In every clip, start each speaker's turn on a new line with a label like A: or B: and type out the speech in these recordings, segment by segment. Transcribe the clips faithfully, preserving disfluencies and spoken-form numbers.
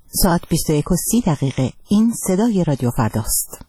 A: ساعت بیست و یک و سی دقیقه. این صدای رادیو فرداست.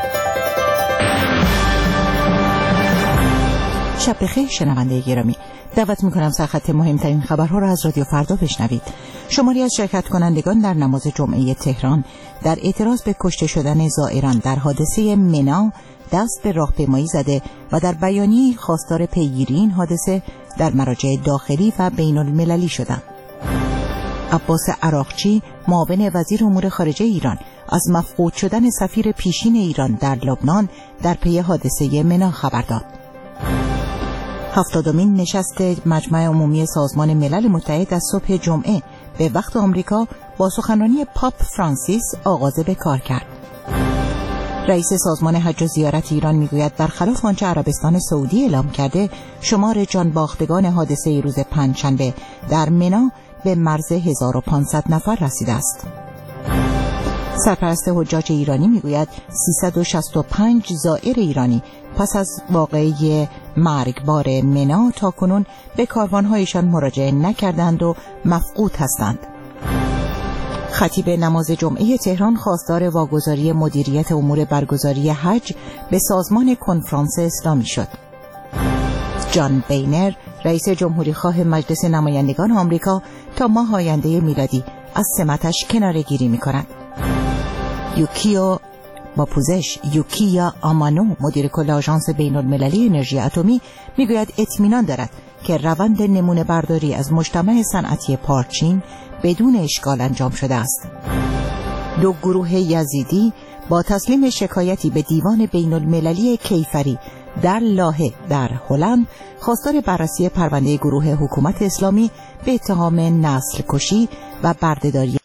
A: شب بخیر شنونده گرامی، دعوت میکنم سرخط مهمترین خبرها را از رادیو فردا بشنوید. شماری از شرکت کنندگان در نماز جمعه تهران در اعتراض به کشته شدن زائران در حادثه منا دست به راهپیمایی زده و در بیانیه‌ای خواستار پیگیری این حادثه در مراجع داخلی و بین المللی شدند. عباس عراقچی، معاون وزیر امور خارجه ایران، از مفقود شدن سفیر پیشین ایران در لبنان در پی حادثه منا خبر داد. هفتادمین نشست مجمع عمومی سازمان ملل متحد از صبح جمعه به وقت آمریکا با سخنرانی پاپ فرانسیس آغاز به کار کرد. رئیس سازمان حج و زیارت ایران میگوید برخلاف آنچه عربستان سعودی اعلام کرده، شمار جانباختگان حادثه روز پنجشنبه در منا به مرز هزار و پانصد نفر رسیده است. سرپرست حجاج ایرانی میگوید سیصد و شصت و پنج زائر ایرانی پس از واقعه مرگبار منا تاکنون به کاروانهایشان مراجعه نکردند و مفقود هستند. خطیب نماز جمعه تهران خواستار واگذاری مدیریت امور برگزاری حج به سازمان کنفرانس اسلامی شد. جان بینر، رئیس جمهوری خواه مجلس نمایندگان آمریکا، تا ماه آینده میلادی از سمتش کناره‌گیری می‌کند. یوکیو با پوزش یوکیا آمانو، مدیر کل آژانس بین‌المللی انرژی اتمی، میگوید اطمینان دارد که روند نمونه برداری از مجتمع صنعتی پارچین بدون اشکال انجام شده است. دو گروه یزیدی با تسلیم شکایتی به دیوان بین‌المللی کیفری در لاهه در هلند خواستار بررسی پرونده گروه حکومت اسلامی به اتهام نسل کشی و بردهداری